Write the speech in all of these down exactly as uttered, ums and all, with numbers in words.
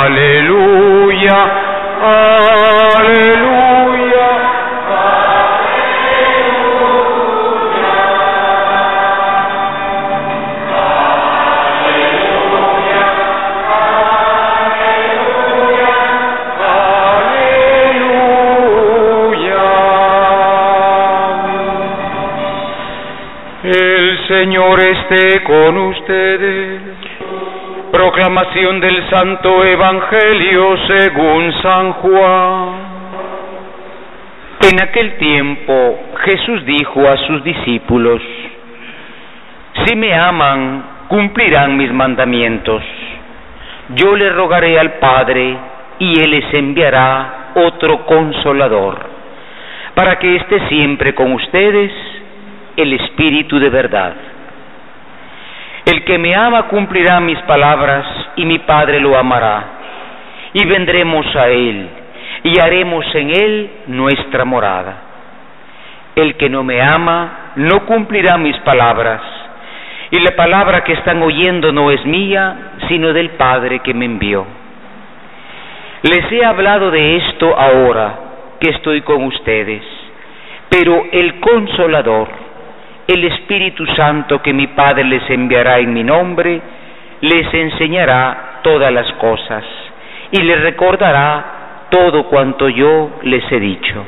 aleluya, aleluya, Señor esté con ustedes. Proclamación del Santo Evangelio según San Juan. En aquel tiempo Jesús dijo a sus discípulos: si me aman, cumplirán mis mandamientos. Yo le rogaré al Padre y Él les enviará otro Consolador, para que esté siempre con ustedes, el Espíritu de verdad. El que me ama cumplirá mis palabras, y mi Padre lo amará, y vendremos a Él, y haremos en Él nuestra morada. El que no me ama no cumplirá mis palabras, y la palabra que están oyendo no es mía, sino del Padre que me envió. Les he hablado de esto ahora que estoy con ustedes, pero el Consolador, el Espíritu Santo que mi Padre les enviará en mi nombre, les enseñará todas las cosas y les recordará todo cuanto yo les he dicho.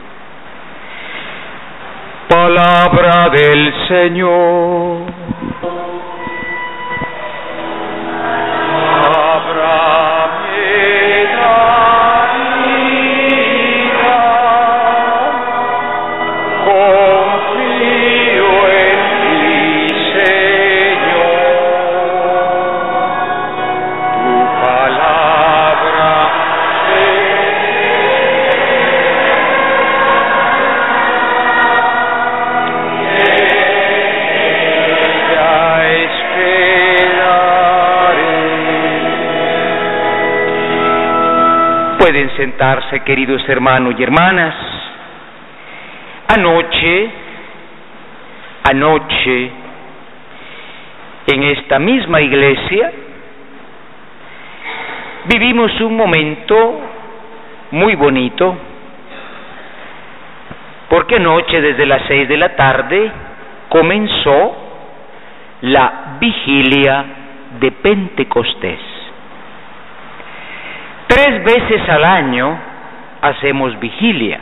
Palabra del Señor. Pueden sentarse, queridos hermanos y hermanas. Anoche, anoche, en esta misma iglesia, vivimos un momento muy bonito, porque anoche desde las seis de la tarde comenzó la vigilia de Pentecostés. Tres veces al año hacemos vigilia.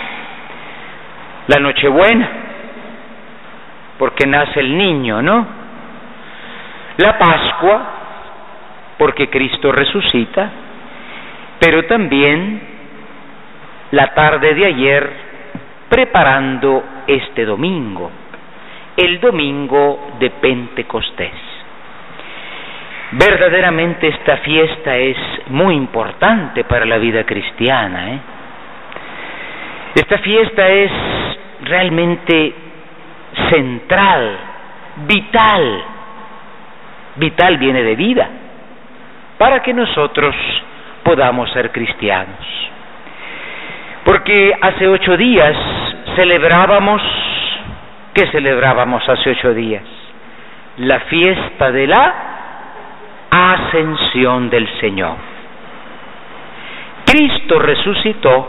La Nochebuena, porque nace el niño, ¿no? La Pascua, porque Cristo resucita, pero también la tarde de ayer preparando este domingo, el domingo de Pentecostés. Verdaderamente esta fiesta es muy importante para la vida cristiana, ¿eh? Esta fiesta es realmente central, vital. Vital viene de vida, para que nosotros podamos ser cristianos. Porque hace ocho días celebrábamos, ¿qué celebrábamos hace ocho días? La fiesta de la Ascensión del Señor. Cristo resucitó,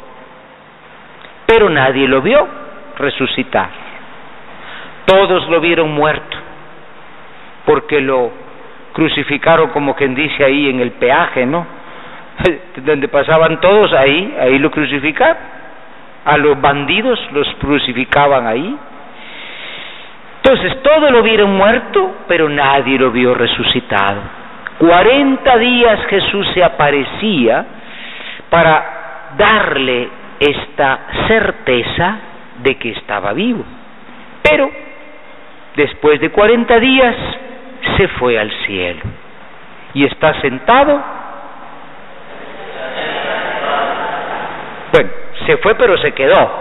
pero nadie lo vio resucitar. Todos lo vieron muerto, porque lo crucificaron, como quien dice ahí en el peaje, ¿no? Donde pasaban todos, ahí, ahí lo crucificaron. A los bandidos los crucificaban ahí. Entonces todos lo vieron muerto, pero nadie lo vio resucitado. Cuarenta días Jesús se aparecía para darle esta certeza de que estaba vivo. Pero después de cuarenta días se fue al cielo y está sentado. Bueno, se fue pero se quedó.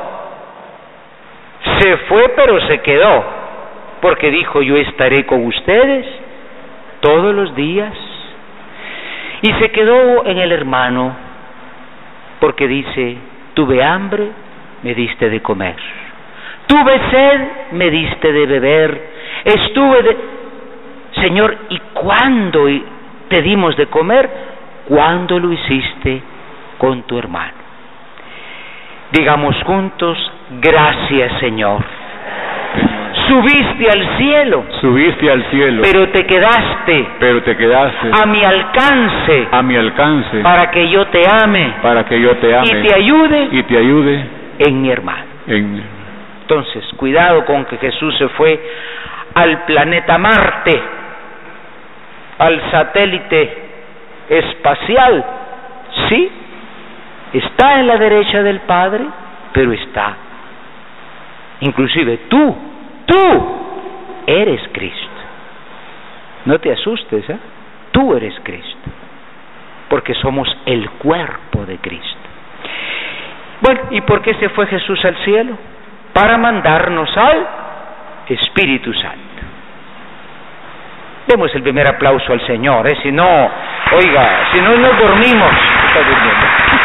Se fue pero se quedó. Porque dijo: yo estaré con ustedes todos los días. Y se quedó en el hermano, porque dice: tuve hambre, me diste de comer. Tuve sed, me diste de beber. Estuve de... Señor, ¿y cuándo te dimos de comer? cuando lo hiciste con tu hermano. Digamos juntos, gracias Señor. Subiste al cielo, subiste al cielo, pero te quedaste, pero te quedaste a mi alcance, a mi alcance, para que yo te ame, para que yo te ame y te ayude, y te ayude en mi hermano. En... Entonces, cuidado con que Jesús se fue al planeta Marte, al satélite espacial. Sí, está en la derecha del Padre, pero está. Inclusive tú, tú eres Cristo. No te asustes, ¿eh? Tú eres Cristo, porque somos el cuerpo de Cristo. Bueno, ¿y por qué se fue Jesús al cielo? Para mandarnos al Espíritu Santo. Demos el primer aplauso al Señor, ¿eh? Si no, oiga, si no nos dormimos. Está durmiendo.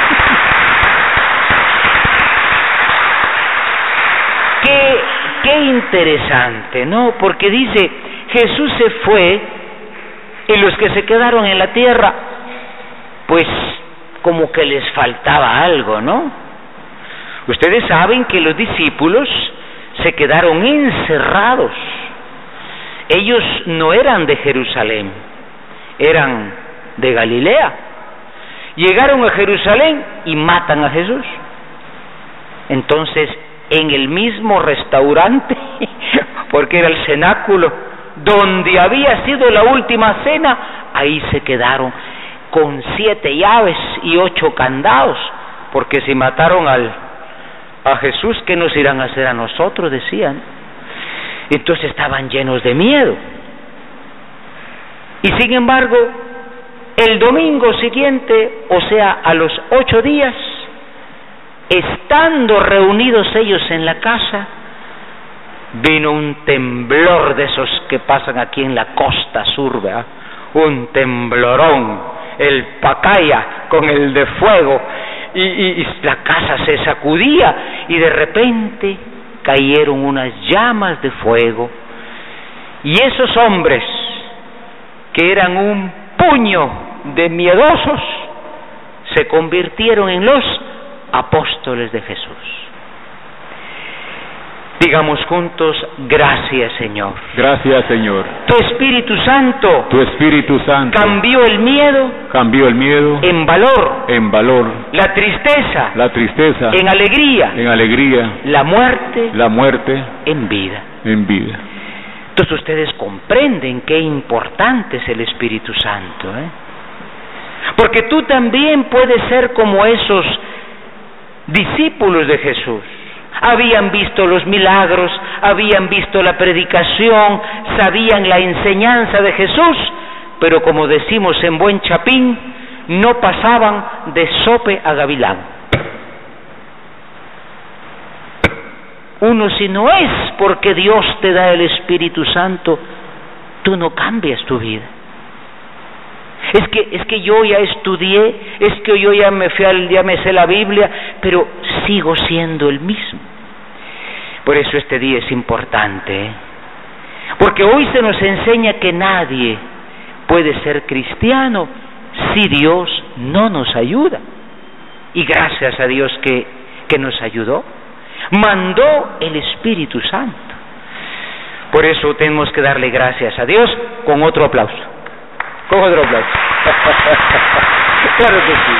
Qué, qué interesante, ¿no? Porque dice, Jesús se fue y los que se quedaron en la tierra, pues como que les faltaba algo, ¿no? Ustedes saben que los discípulos se quedaron encerrados. Ellos no eran de Jerusalén, eran de Galilea. Llegaron a Jerusalén y matan a Jesús. Entonces, en el mismo restaurante, porque era el cenáculo, donde había sido la última cena, ahí se quedaron con siete llaves y ocho candados, porque si mataron al a Jesús, ¿qué nos irán a hacer a nosotros?, decían. Entonces estaban llenos de miedo. Y sin embargo, el domingo siguiente, o sea, a los ocho días, estando reunidos ellos en la casa, vino un temblor de esos que pasan aquí en la costa sur, ¿verdad? Un temblorón, el pacaya con el de fuego, y, y, y la casa se sacudía, y de repente cayeron unas llamas de fuego, y esos hombres, que eran un puño de miedosos, se convirtieron en los apóstoles de Jesús. Digamos juntos, gracias Señor. Gracias Señor. Tu Espíritu Santo, tu Espíritu Santo cambió el miedo, cambió el miedo en valor, en valor, la tristeza, la tristeza en alegría, en alegría, la muerte, la muerte en vida, en vida. Entonces ustedes comprenden qué importante es el Espíritu Santo, ¿eh? Porque tú también puedes ser como esos discípulos de Jesús. Habían visto los milagros, habían visto la predicación, sabían la enseñanza de Jesús, pero como decimos en buen chapín, no pasaban de sope a gavilán. Uno, si no es porque Dios te da el Espíritu Santo, tú no cambias tu vida. Es que, es que yo ya estudié, es que yo ya me fui al, ya me sé la Biblia, pero sigo siendo el mismo. Por eso este día es importante, ¿eh? Porque hoy se nos enseña que nadie puede ser cristiano si Dios no nos ayuda. Y gracias a Dios que, que nos ayudó, mandó el Espíritu Santo. Por eso tenemos que darle gracias a Dios con otro aplauso. Con otro aplauso. Claro que sí.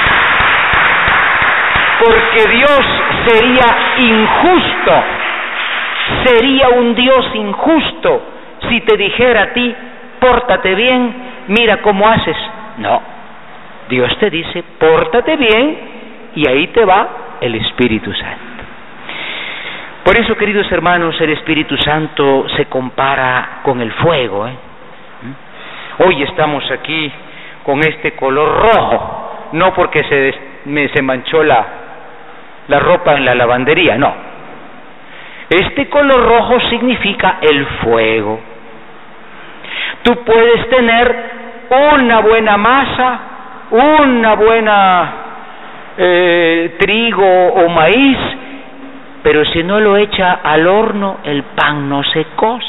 Porque Dios sería injusto, sería un Dios injusto si te dijera a ti, pórtate bien, mira cómo haces. No, Dios te dice, pórtate bien, y ahí te va el Espíritu Santo. Por eso, queridos hermanos, el Espíritu Santo se compara con el fuego, ¿eh? Hoy estamos aquí con este color rojo, no porque se, des, me, se manchó la, la ropa en la lavandería, no. Este color rojo significa el fuego. Tú puedes tener una buena masa, una buena eh, trigo o maíz, pero si no lo echa al horno, el pan no se cose.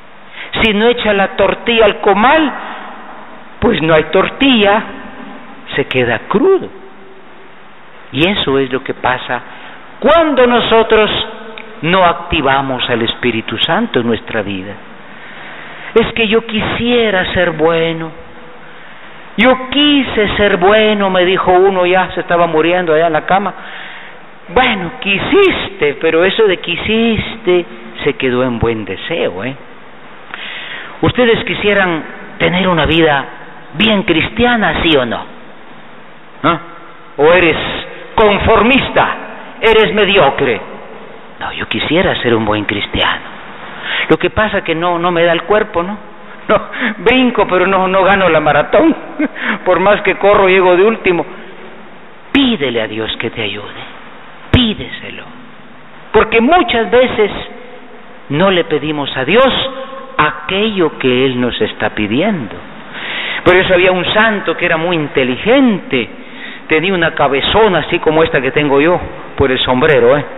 Si no echa la tortilla al comal, pues no hay tortilla, se queda crudo. Y eso es lo que pasa cuando nosotros no activamos al Espíritu Santo en nuestra vida. Es que yo quisiera ser bueno. Yo quise ser bueno, me dijo uno, ya se estaba muriendo allá en la cama. Bueno, quisiste, pero eso de quisiste se quedó en buen deseo, ¿eh? ¿Ustedes quisieran tener una vida bien cristiana, sí o no? ¿Ah? ¿O eres conformista? ¿Eres mediocre? No, yo quisiera ser un buen cristiano. Lo que pasa es que no, no me da el cuerpo, ¿no? No, brinco, pero no, no gano la maratón. Por más que corro, llego de último. Pídele a Dios que te ayude. Pídeselo. Porque muchas veces no le pedimos a Dios aquello que Él nos está pidiendo. Por eso había un santo que era muy inteligente. Tenía una cabezona así como esta que tengo yo, por el sombrero, ¿eh?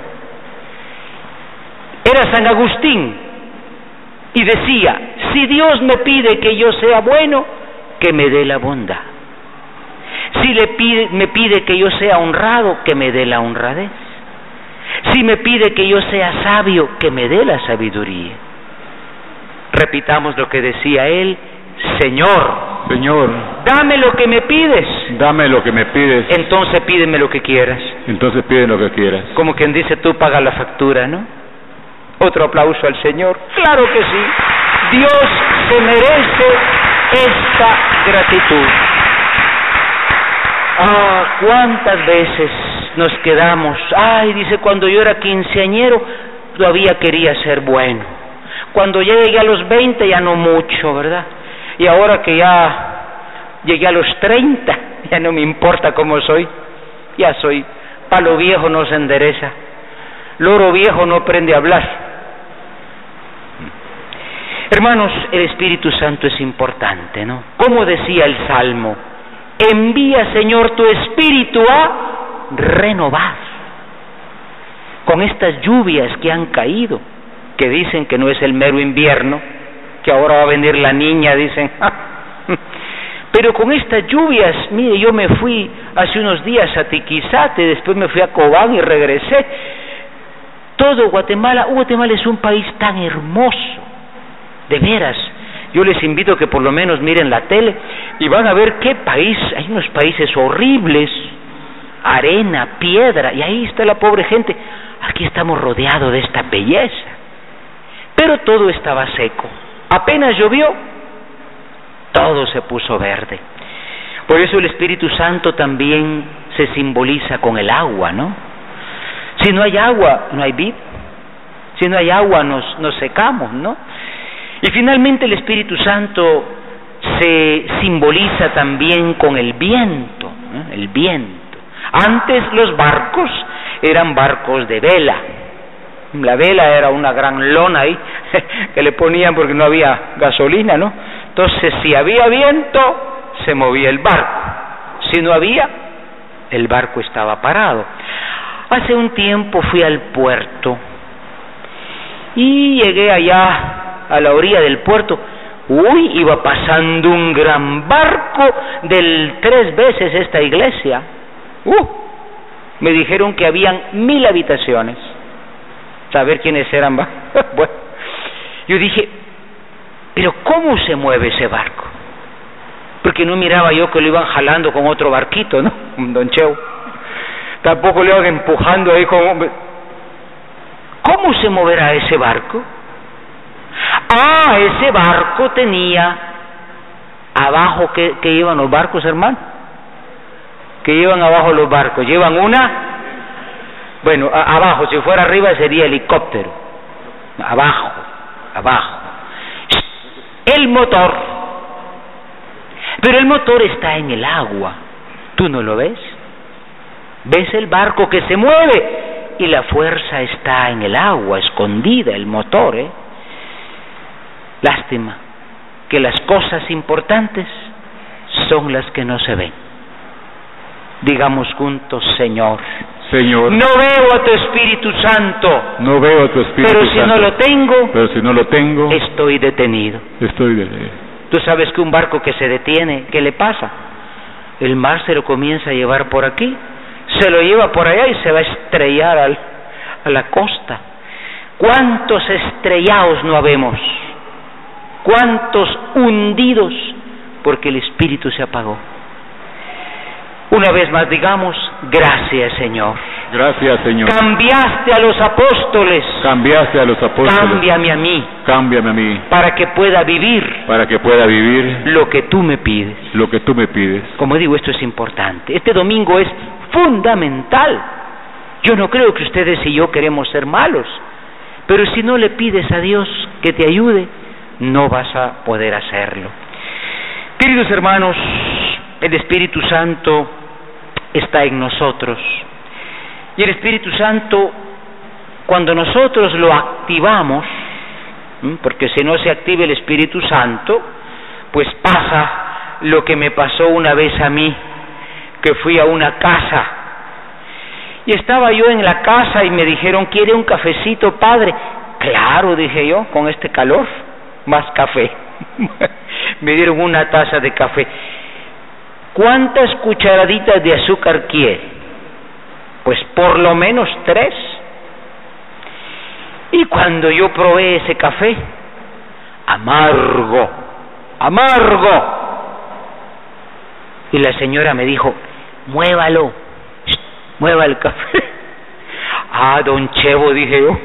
Era San Agustín. Y decía, si Dios me pide que yo sea bueno, que me dé la bondad. Si le pide, me pide que yo sea honrado, que me dé la honradez. Si me pide que yo sea sabio, que me dé la sabiduría. Repitamos lo que decía él: Señor, Señor, dame lo que me pides. dame lo que me pides, Entonces pídeme lo que quieras. entonces pide lo que quieras. Como quien dice, tú paga la factura, ¿no? Otro aplauso al Señor. Claro que sí. Dios se merece esta gratitud. Ah, cuántas veces nos quedamos. Ay, dice, cuando yo era quinceañero todavía quería ser bueno. Cuando llegué a los veinte ya no mucho, ¿verdad? Y ahora que ya llegué a los treinta, ya no me importa cómo soy. Ya soy palo viejo, no se endereza. Loro viejo no aprende a hablar. Hermanos, el Espíritu Santo es importante, ¿no? Como decía el Salmo, envía, Señor, tu Espíritu a renovar. Con estas lluvias que han caído, que dicen que no es el mero invierno, que ahora va a venir la niña, dicen. Pero con estas lluvias, mire, yo me fui hace unos días a Tiquizate, después me fui a Cobán y regresé. Todo Guatemala, Guatemala es un país tan hermoso. De veras, yo les invito a que por lo menos miren la tele y van a ver qué país. Hay unos países horribles, arena, piedra, y ahí está la pobre gente. Aquí estamos rodeados de esta belleza. Pero todo estaba seco. Apenas llovió, todo se puso verde. Por eso el Espíritu Santo también se simboliza con el agua, ¿no? Si no hay agua, no hay vida. Si no hay agua, nos, nos secamos, ¿no? Y finalmente el Espíritu Santo se simboliza también con el viento, ¿no? El viento. Antes los barcos eran barcos de vela. La vela era una gran lona ahí que le ponían porque no había gasolina, ¿no? Entonces, si había viento, se movía el barco. Si no había, el barco estaba parado. Hace un tiempo fui al puerto y llegué allá a la orilla del puerto. Uy, iba pasando un gran barco del tres veces esta iglesia. Uh, me dijeron que habían mil habitaciones. Saber quiénes eran, va. Bueno, yo dije, pero ¿cómo se mueve ese barco? Porque no miraba yo que lo iban jalando con otro barquito, ¿no? Don Cheo. Tampoco le iban empujando ahí como... ¿Cómo se moverá ese barco? Ah, ese barco tenía abajo, ¿qué, qué llevan los barcos, hermano? ¿Qué llevan abajo los barcos? Llevan una, bueno, a, abajo, si fuera arriba sería helicóptero. Abajo, abajo. El motor. Pero el motor está en el agua. ¿Tú no lo ves? ¿Ves el barco que se mueve? Y la fuerza está en el agua, escondida, el motor, ¿eh? Lástima que las cosas importantes son las que no se ven. Digamos juntos, Señor, Señor, no veo a tu Espíritu Santo, no veo a tu Espíritu pero si Santo, no lo tengo, pero si no lo tengo, estoy detenido. estoy de... Tú sabes que un barco que se detiene, ¿qué le pasa? el mar se lo comienza a llevar por aquí, se lo lleva por allá y se va a estrellar al, a la costa. ¿Cuántos estrellados no habemos? ¿Cuántos hundidos porque el espíritu se apagó? Una vez más digamos, gracias Señor. Gracias Señor. Cambiaste a los apóstoles. Cambiaste a los apóstoles. Cámbiame a mí. Cámbiame a mí. Para que pueda vivir. Para que pueda vivir. Lo que tú me pides. Lo que tú me pides. Como digo, esto es importante. Este domingo es fundamental. Yo no creo que ustedes y yo queremos ser malos. Pero si no le pides a Dios que te ayude, no vas a poder hacerlo. Queridos hermanos, el Espíritu Santo está en nosotros. Y el Espíritu Santo, cuando nosotros lo activamos, porque si no se activa el Espíritu Santo, pues pasa lo que me pasó una vez a mí, que fui a una casa. Y estaba yo en la casa y me dijeron, ¿quiere un cafecito, padre? Claro, dije yo, con este calor, más café. Me dieron una taza de café. ¿Cuántas cucharaditas de azúcar quiere? Pues por lo menos tres. Y cuando yo probé ese café, amargo, amargo. Y la señora me dijo, muévalo, mueva el café. Ah, don Chevo, dije yo.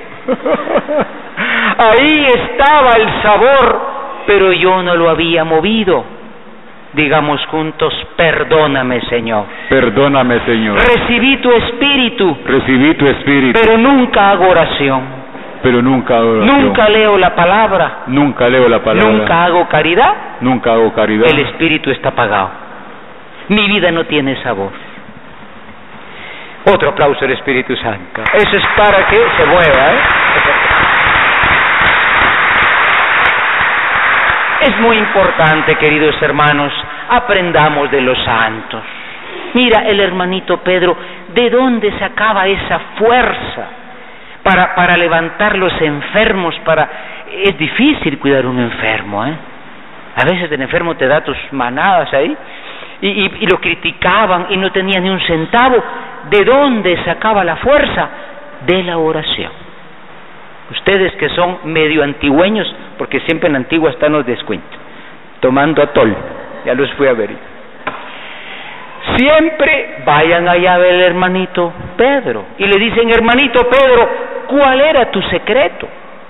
Ahí estaba el sabor, pero yo no lo había movido. Digamos juntos, perdóname, Señor. Perdóname, Señor. Recibí tu espíritu. Recibí tu espíritu. Pero nunca hago oración. Pero nunca hago oración. Nunca leo la palabra. Nunca leo la palabra. Nunca hago caridad. Nunca hago caridad. El espíritu está apagado. Mi vida no tiene sabor. Otro aplauso al Espíritu Santo. Eso es para que se mueva, ¿eh? Es muy importante, queridos hermanos, aprendamos de los santos. Mira, el hermanito Pedro, ¿de dónde sacaba esa fuerza para, para levantar los enfermos? Para Es difícil cuidar a un enfermo, ¿eh? A veces el enfermo te da tus manadas ahí, y, y, y lo criticaban y no tenía ni un centavo. ¿De dónde sacaba la fuerza? De la oración. Ustedes que son medio antigüeños, porque siempre en la antigua están los descuentos, tomando atol, ya los fui a ver. Siempre vayan allá a ver al hermanito Pedro y le dicen, hermanito Pedro, ¿cuál era tu secreto?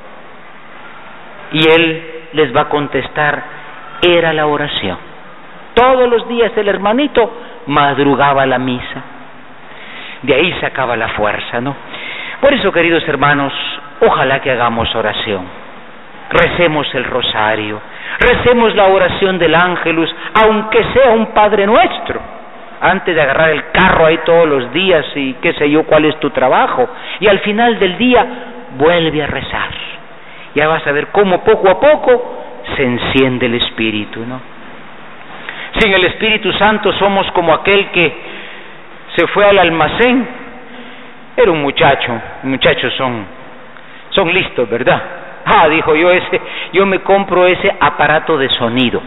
Y él les va a contestar, era la oración. Todos los días el hermanito madrugaba a la misa. De ahí sacaba la fuerza, ¿no? Por eso, queridos hermanos, ojalá que hagamos oración. Recemos el rosario, recemos la oración del Ángelus, aunque sea un Padre Nuestro, antes de agarrar el carro ahí todos los días y qué sé yo cuál es tu trabajo. Y al final del día, vuelve a rezar. Ya vas a ver cómo poco a poco se enciende el Espíritu, ¿no? Sin el Espíritu Santo somos como aquel que se fue al almacén. Era un muchacho, muchachos son, son listos, ¿verdad? Ah, dijo yo, ese, yo me compro ese aparato de sonido.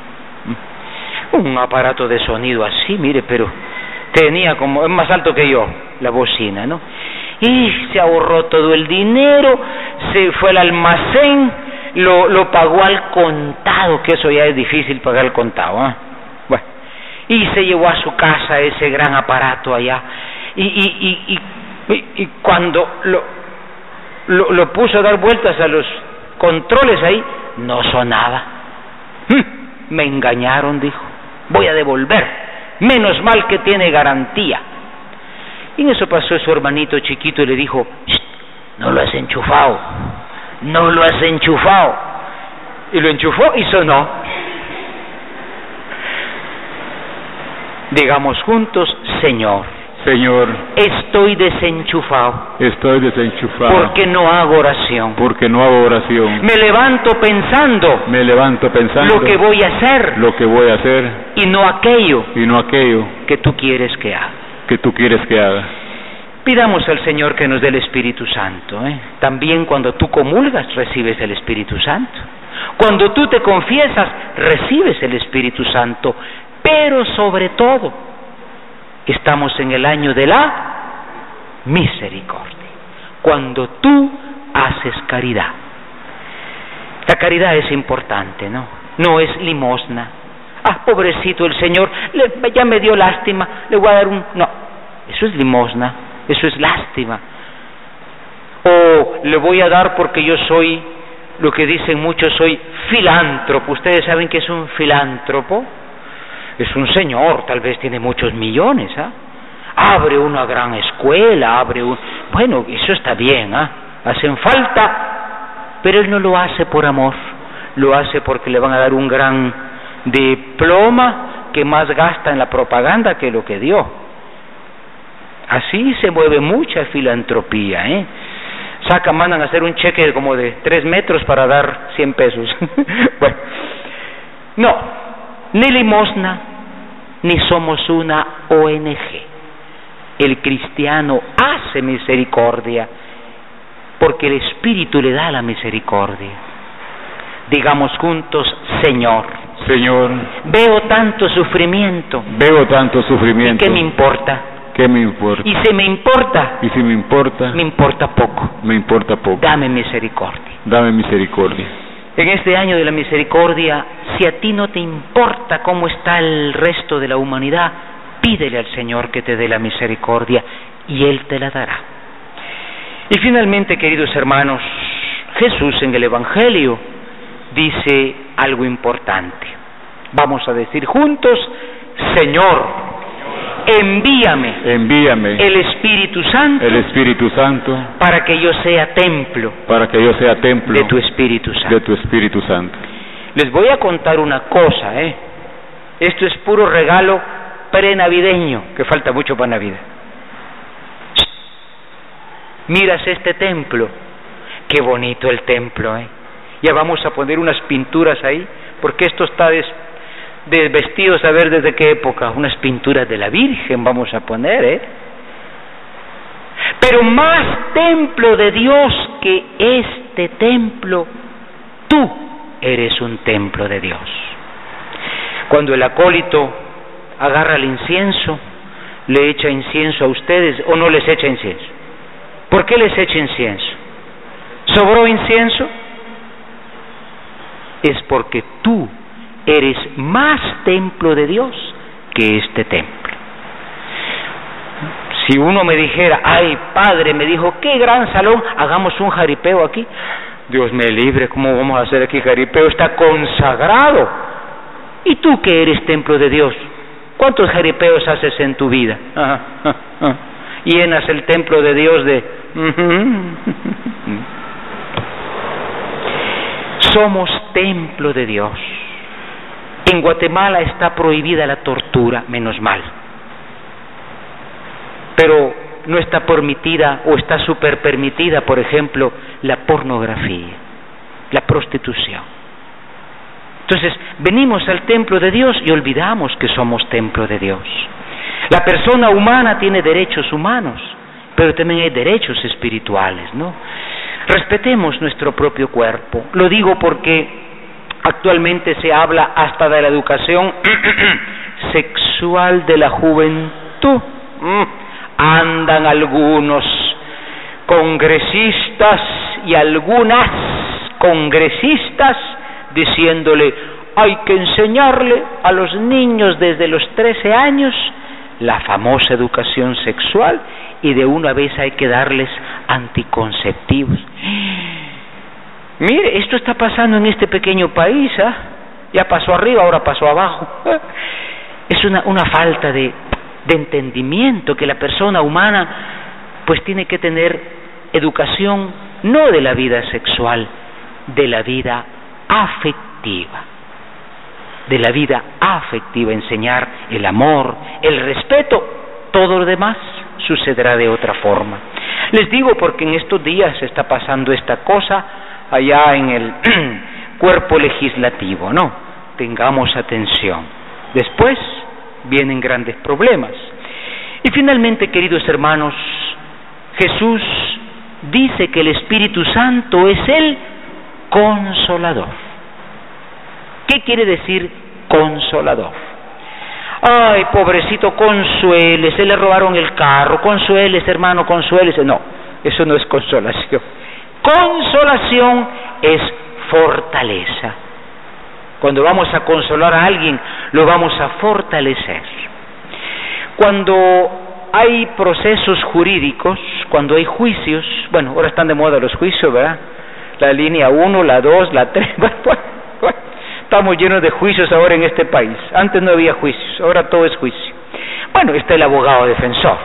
Un aparato de sonido así, mire, pero tenía como, es más alto que yo, la bocina, ¿no? Y se ahorró todo el dinero, se fue al almacén, lo, lo pagó al contado, que eso ya es difícil pagar al contado, ¿eh? Bueno, y se llevó a su casa ese gran aparato allá, y, y, y, y Y, y cuando lo, lo, lo puso a dar vueltas a los controles ahí, no sonaba. ¡Hm! Me engañaron, dijo. Voy a devolver. Menos mal que tiene garantía. Y en eso pasó su hermanito chiquito y le dijo, no lo has enchufado, no lo has enchufado. Y lo enchufó y sonó. Digamos juntos, Señor, Señor, estoy desenchufado. Estoy desenchufado. Porque no hago oración. Porque no hago oración. Me levanto pensando. Me levanto pensando. Lo que voy a hacer. Lo que voy a hacer. Y no aquello. Y no aquello. Que tú quieres que haga. Que tú quieres que haga. Pidamos al Señor que nos dé el Espíritu Santo, ¿eh? También cuando tú comulgas recibes el Espíritu Santo. Cuando tú te confiesas recibes el Espíritu Santo. pero sobre todo estamos en el año de la misericordia, cuando tú haces caridad. La caridad es importante, ¿no? No es limosna. Ah, pobrecito el Señor, le, ya me dio lástima, le voy a dar un... No, eso es limosna, eso es lástima. O le voy a dar porque yo soy, lo que dicen muchos, soy filántropo. ¿Ustedes saben qué es un filántropo? Es un señor, tal vez tiene muchos millones, ¿ah? Abre una gran escuela, abre un... Bueno, eso está bien, ¿ah? Hacen falta, pero él no lo hace por amor, lo hace porque le van a dar un gran diploma que más gasta en la propaganda que lo que dio. Así se mueve mucha filantropía, ¿eh? Sacan, mandan a hacer un cheque como de tres metros para dar cien pesos. Bueno, no, ni limosna, ni somos una O N G. El cristiano hace misericordia porque el Espíritu le da la misericordia. Digamos juntos, Señor, Señor, veo tanto sufrimiento. Veo tanto sufrimiento. ¿Y qué me importa? ¿Qué me importa? Y si me importa, Y si me importa, me importa poco. me importa poco. Dame misericordia. Dame misericordia. En este año de la misericordia, si a ti no te importa cómo está el resto de la humanidad, pídele al Señor que te dé la misericordia y Él te la dará. Y finalmente, queridos hermanos, Jesús en el Evangelio dice algo importante. Vamos a decir juntos, Señor, envíame, Envíame el Espíritu Santo, el Espíritu Santo para que yo sea templo para que yo sea templo de tu Espíritu Santo. de tu Espíritu Santo. Les voy a contar una cosa, ¿eh? Esto es puro regalo prenavideño, que falta mucho para Navidad. Miras este templo, qué bonito el templo, ¿eh? Ya vamos a poner unas pinturas ahí, porque esto está des, desvestido, a ver desde qué época, unas pinturas de la Virgen vamos a poner, ¿eh? Pero más templo de Dios que este templo, tú eres un templo de Dios. Cuando el acólito agarra el incienso, le echa incienso a ustedes o no les echa incienso. ¿Por qué les echa incienso? ¿Sobró incienso? Es porque tú eres más templo de Dios que este templo. Si uno me dijera, ay padre, me dijo, qué gran salón, hagamos un jaripeo aquí. Dios me libre, ¿cómo vamos a hacer aquí jaripeo? Está consagrado. ¿Y tú que eres templo de Dios? ¿Cuántos jaripeos haces en tu vida? Ajá, ajá, ajá. Llenas el templo de Dios de... Somos templo de Dios. En Guatemala está prohibida la tortura, menos mal. Pero no está permitida o está súper permitida, por ejemplo, la pornografía, la prostitución. Entonces, venimos al templo de Dios y olvidamos que somos templo de Dios. La persona humana tiene derechos humanos, pero también hay derechos espirituales, ¿no? Respetemos nuestro propio cuerpo. Lo digo porque actualmente se habla hasta de la educación sexual de la juventud. Andan algunos congresistas y algunas congresistas diciéndole, hay que enseñarle a los niños desde los trece años la famosa educación sexual y de una vez hay que darles anticonceptivos. Mire, esto está pasando en este pequeño país, ¿eh? Ya pasó arriba, ahora pasó abajo. Es una, una falta de, de entendimiento que la persona humana pues tiene que tener educación no de la vida sexual, de la vida afectiva, de la vida afectiva, enseñar el amor, el respeto, todo lo demás sucederá de otra forma. Les digo porque en estos días está pasando esta cosa allá en el cuerpo legislativo, ¿no? Tengamos atención. Después vienen grandes problemas. Y finalmente, queridos hermanos, Jesús dice que el Espíritu Santo es el Consolador. ¿Qué quiere decir Consolador? Ay, pobrecito, consuélese, le robaron el carro, consuélese, hermano, consuélese. No, eso no es consolación. Consolación es fortaleza. Cuando vamos a consolar a alguien, lo vamos a fortalecer. Cuando hay procesos jurídicos, cuando hay juicios, bueno, ahora están de moda los juicios, ¿verdad? La línea uno, la dos, la tres, bueno, bueno, estamos llenos de juicios ahora en este país. Antes no había juicios, ahora todo es juicio. Bueno, está el abogado defensor.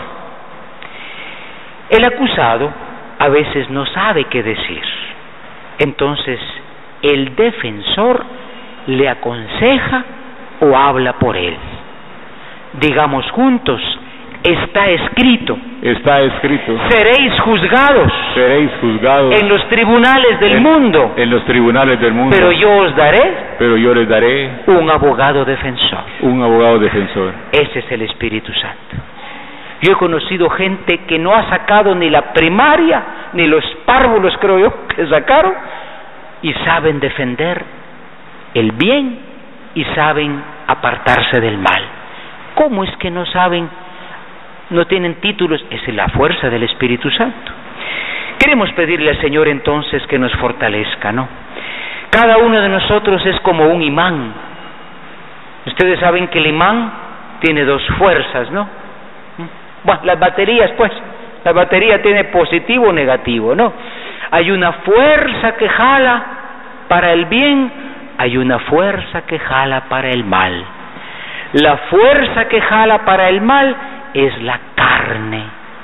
El acusado a veces no sabe qué decir. Entonces, el defensor le aconseja o habla por él. Digamos juntos, está escrito. Está escrito. Seréis juzgados. Seréis juzgados. En los tribunales del en, mundo. En los tribunales del mundo. Pero yo os daré. Pero yo les daré. Un abogado defensor. Un abogado defensor. Ese es el Espíritu Santo. Yo he conocido gente que no ha sacado ni la primaria, ni los párvulos, creo yo, que sacaron, y saben defender el bien y saben apartarse del mal. ¿Cómo es que no saben? No tienen títulos. Es la fuerza del Espíritu Santo. Queremos pedirle al Señor entonces que nos fortalezca, ¿no? Cada uno de nosotros es como un imán. Ustedes saben que el imán tiene dos fuerzas, ¿no? Bueno, las baterías, pues, la batería tiene positivo o negativo, ¿no? Hay una fuerza que jala para el bien, hay una fuerza que jala para el mal. La fuerza que jala para el mal es la carne,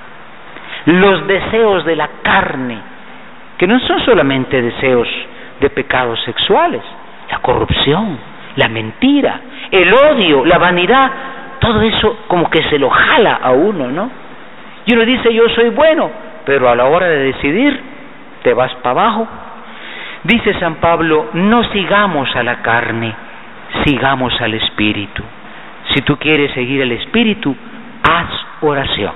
los deseos de la carne, que no son solamente deseos de pecados sexuales, la corrupción, la mentira, el odio, la vanidad, todo eso como que se lo jala a uno, ¿no? Y uno dice, yo soy bueno, pero a la hora de decidir, te vas para abajo. Dice San Pablo, no sigamos a la carne, sigamos al Espíritu. Si tú quieres seguir el Espíritu, haz oración.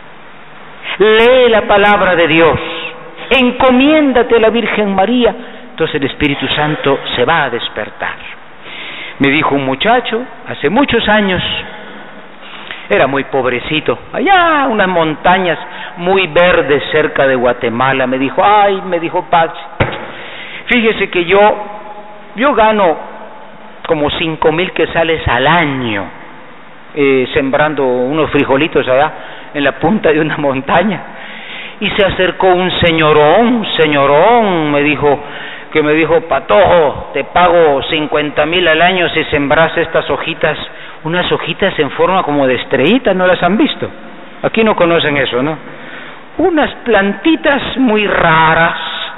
Lee la palabra de Dios, encomiéndate a la Virgen María, entonces el Espíritu Santo se va a despertar. Me dijo un muchacho, hace muchos años, era muy pobrecito, allá unas montañas muy verdes cerca de Guatemala, me dijo, ay, me dijo, Pax, fíjese que yo, yo gano como cinco mil quetzales al año, eh, sembrando unos frijolitos allá en la punta de una montaña, y se acercó un señorón, señorón, me dijo, que me dijo, Patojo, te pago cincuenta mil al año si sembras estas hojitas, unas hojitas en forma como de estrellitas, ¿no las han visto? Aquí no conocen eso, ¿no? Unas plantitas muy raras.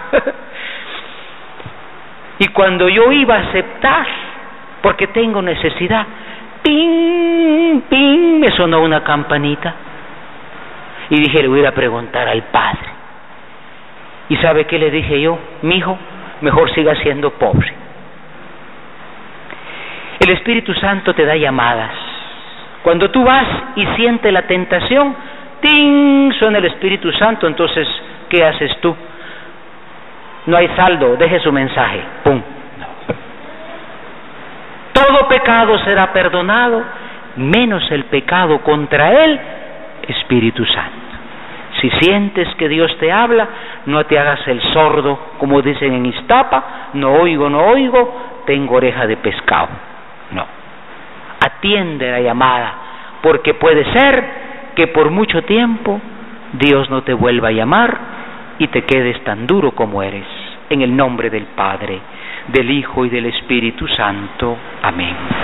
Y cuando yo iba a aceptar, porque tengo necesidad, ping, ping, me sonó una campanita. Y dije, le voy a ir a preguntar al padre. ¿Y sabe qué le dije yo? Mijo, mejor siga siendo pobre. El Espíritu Santo te da llamadas. Cuando tú vas y sientes la tentación, ¡ting!, suena el Espíritu Santo. Entonces, ¿qué haces tú? No hay saldo, deje su mensaje. ¡Pum! No. Todo pecado será perdonado, menos el pecado contra él, Espíritu Santo. Si sientes que Dios te habla, no te hagas el sordo, como dicen en Iztapa, no oigo, no oigo, tengo oreja de pescado. No. Atiende la llamada, porque puede ser que por mucho tiempo Dios no te vuelva a llamar y te quedes tan duro como eres. En el nombre del Padre, del Hijo y del Espíritu Santo. Amén.